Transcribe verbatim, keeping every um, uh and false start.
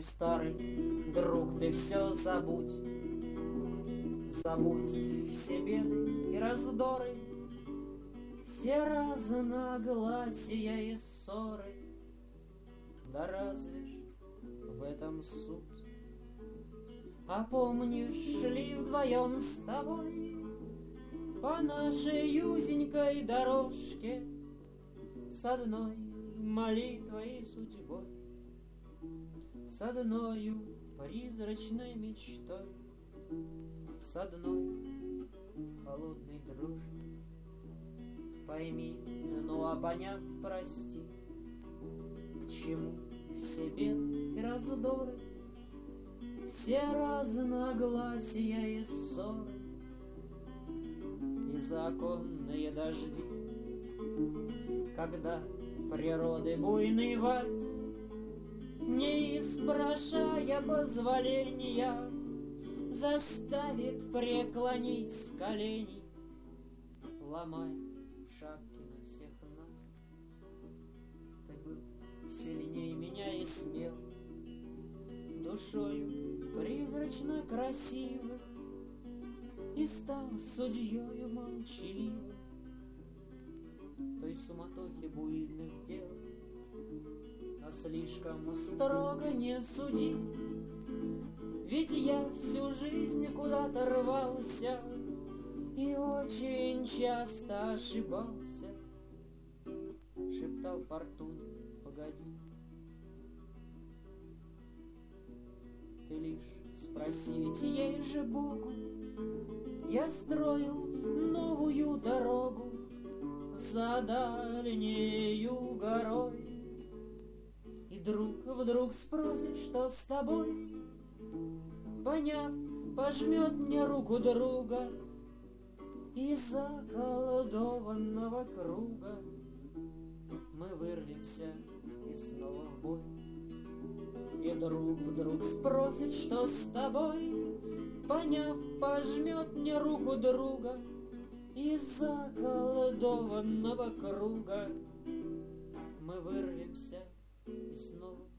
мой старый друг, ты все забудь. Забудь все беды и раздоры, все разногласия и ссоры. Да разве ж в этом суть? А помнишь, шли вдвоем с тобой по нашей узенькой дорожке с одной молитвой и судьбой, с одною призрачной мечтой, с одной холодной дрожью. Пойми, ну а поняв, прости, к чему все беды и раздоры, все разногласия и ссоры, и законные дожди, когда природы буйный вальс, не испрошая позволения, заставит преклонить колени, ломает шапки на всех нас. Ты был сильнее меня и смел, душою призрачно красивым, и стал судьею молчаливым в той суматохе буйных дел. А слишком строго не суди, ведь я всю жизнь куда-то рвался и очень часто ошибался. Шептал фортуне: погоди, ты лишь спроси, ведь ей же Богу я строил новую дорогу за дальнею горой. И друг вдруг спросит, что с тобой, поняв, пожмет мне руку друга, из заколдованного круга мы вырвемся и снова в бой. И друг вдруг спросит, что с тобой, поняв, пожмет мне руку друга, из заколдованного круга мы вырвемся и снова